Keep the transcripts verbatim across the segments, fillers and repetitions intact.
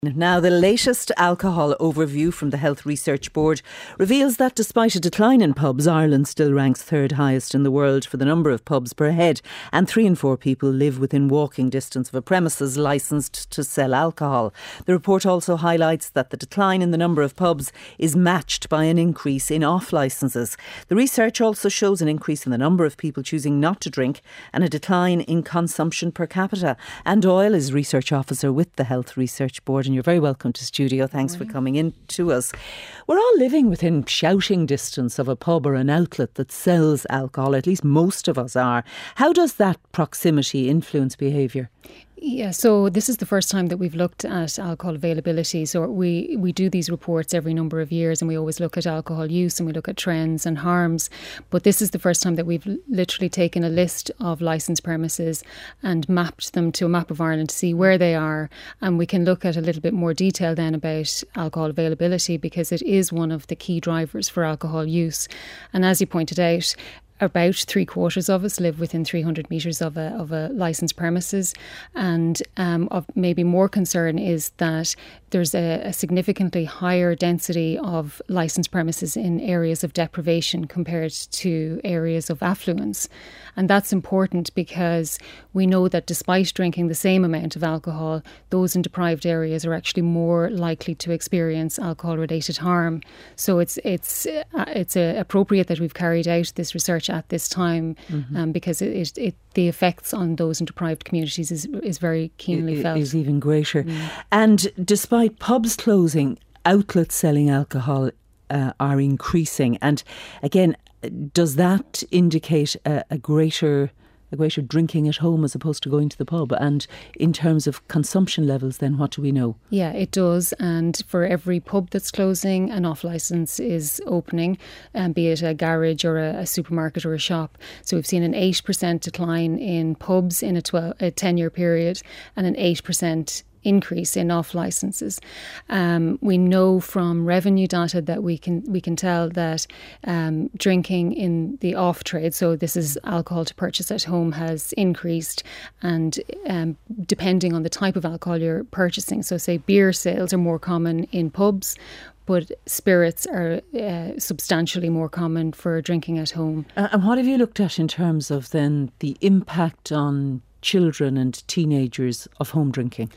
Now, the latest alcohol overview from the Health Research Board reveals that despite a decline in pubs, Ireland still ranks third highest in the world for the number of pubs per head, and three in four people live within walking distance of a premises licensed to sell alcohol. The report also highlights that the decline in the number of pubs is matched by an increase in off-licences. The research also shows an increase in the number of people choosing not to drink and a decline in consumption per capita. And Doyle is Research Officer with the Health Research Board. And you're very welcome to studio. Thanks for coming in to us. We're all living within shouting distance of a pub or an outlet that sells alcohol. At least most of us are. How does that proximity influence behaviour? Yeah, so this is the first time that we've looked at alcohol availability. So we, we do these reports every number of years, and we always look at alcohol use and we look at trends and harms. But this is the first time that we've literally taken a list of licensed premises and mapped them to a map of Ireland to see where they are. And we can look at a little bit more detail then about alcohol availability, because it is one of the key drivers for alcohol use. And as you pointed out, about three quarters of us live within three hundred metres of a of a licensed premises, and um, of maybe more concern is that there's a, a significantly higher density of licensed premises in areas of deprivation compared to areas of affluence. And that's important because we know that despite drinking the same amount of alcohol, those in deprived areas are actually more likely to experience alcohol-related harm. So it's it's uh, it's uh, appropriate that we've carried out this research at this time, mm-hmm. um, because it, it, it the effects on those in deprived communities is is very keenly it, felt. Is even greater. Mm. And despite pubs closing, outlets selling alcohol uh, are increasing. And again, does that indicate a, a greater a greater drinking at home as opposed to going to the pub? And in terms of consumption levels, then what do we know? Yeah, it does. And for every pub that's closing, an off-licence is opening, um, be it a garage or a, a supermarket or a shop. So we've seen an eight percent decline in pubs in a, twelve, a ten-year period, and an eight percent increase in off licences. Um, we know from revenue data that we can we can tell that um, drinking in the off trade, so this is alcohol to purchase at home, has increased, and um, depending on the type of alcohol you're purchasing, so say beer sales are more common in pubs, but spirits are uh, substantially more common for drinking at home. Uh, and what have you looked at in terms of then the impact on children and teenagers of home drinking?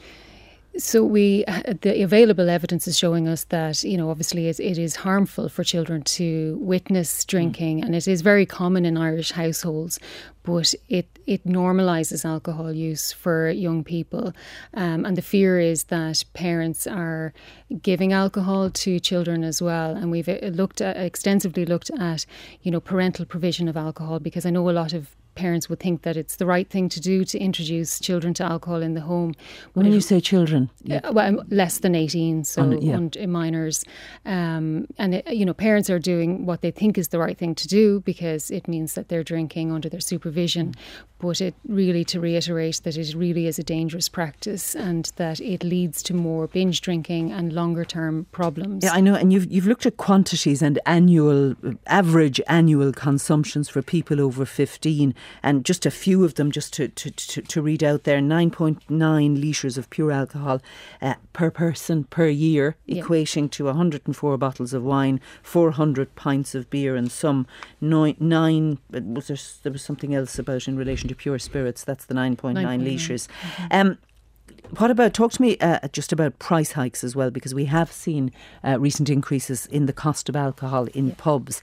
So we, the available evidence is showing us that, you know, obviously it, it is harmful for children to witness drinking, mm. and it is very common in Irish households, but it, it normalises alcohol use for young people. Um, and the fear is that parents are giving alcohol to children as well. And we've looked at, extensively looked at, you know, parental provision of alcohol, because I know a lot of parents would think that it's the right thing to do to introduce children to alcohol in the home. When you say children? Yeah. Uh, well, less than eighteen, so On, yeah. und, minors. Um, and, it, you know, parents are doing what they think is the right thing to do because it means that they're drinking under their supervision. Mm. But it really, to reiterate that it really is a dangerous practice and that it leads to more binge drinking and longer term problems. Yeah, I know. And you've you've looked at quantities and annual, average annual consumptions for people over fifteen. And just a few of them, just to, to, to, to read out there, nine point nine litres of pure alcohol uh, per person per year, yeah. equating to one hundred four bottles of wine, four hundred pints of beer, and some nine, nine was there, there was something else about in relation to pure spirits, that's the nine point nine litres. Mm-hmm. Um, What about, talk to me uh, just about price hikes as well, because we have seen uh, recent increases in the cost of alcohol in yeah. pubs.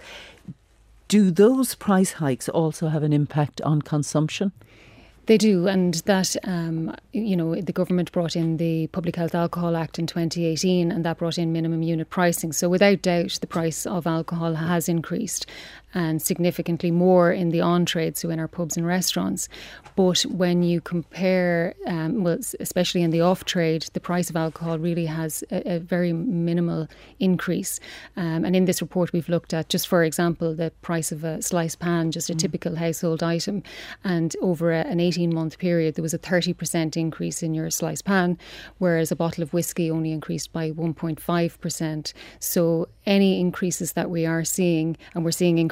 Do those price hikes also have an impact on consumption? They do, and that, um, you know, the government brought in the Public Health Alcohol Act in twenty eighteen, and that brought in minimum unit pricing. So without doubt, the price of alcohol has increased, and significantly more in the on-trade, so in our pubs and restaurants. But when you compare, um, well, especially in the off-trade, the price of alcohol really has a, a very minimal increase. Um, and in this report, we've looked at, just for example, the price of a sliced pan, just a mm. typical household item. And over a, an eighteen-month period, there was a thirty percent increase in your sliced pan, whereas a bottle of whiskey only increased by one point five percent. So any increases that we are seeing, and we're seeing increases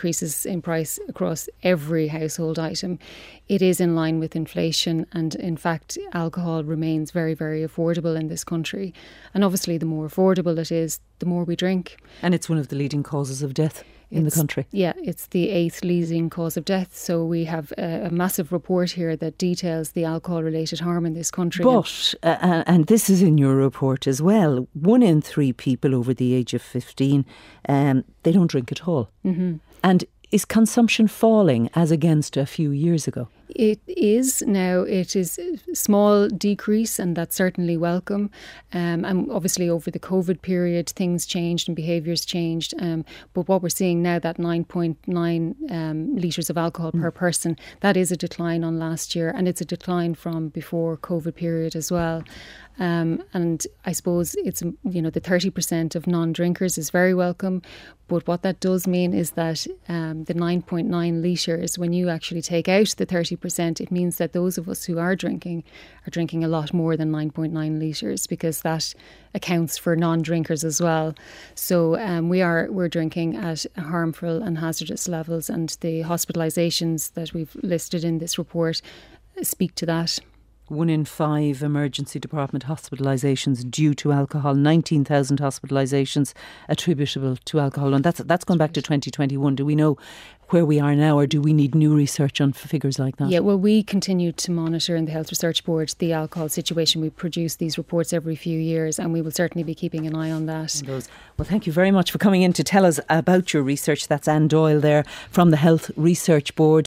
increases in price across every household item, it is in line with inflation. And in fact, alcohol remains very, very affordable in this country. And obviously, the more affordable it is, the more we drink. And it's one of the leading causes of death in it's, the country. Yeah, it's the eighth leading cause of death. So we have a, a massive report here that details the alcohol-related harm in this country. But, uh, and this is in your report as well, one in three people over the age of fifteen, um, they don't drink at all. Mm-hmm. And is consumption falling as against a few years ago? It is now. It is a small decrease, and that's certainly welcome. Um, and obviously, over the COVID period, things changed and behaviours changed. Um, but what we're seeing now, that nine point nine um, litres of alcohol mm. per person, that is a decline on last year, and it's a decline from before COVID period as well. Um, and I suppose it's, you know, the thirty percent of non-drinkers is very welcome. But what that does mean is that um, the nine point nine litres, when you actually take out the thirty percent, it means that those of us who are drinking are drinking a lot more than nine point nine litres, because that accounts for non-drinkers as well. So um, we are we're drinking at harmful and hazardous levels, and the hospitalisations that we've listed in this report speak to that. One in five emergency department hospitalisations due to alcohol, nineteen thousand hospitalisations attributable to alcohol. And that's that's gone back to twenty twenty-one. Do we know where we are now, or do we need new research on figures like that? Yeah, well, we continue to monitor in the Health Research Board the alcohol situation. We produce these reports every few years, and we will certainly be keeping an eye on that. Well, thank you very much for coming in to tell us about your research. That's Anne Doyle there from the Health Research Board.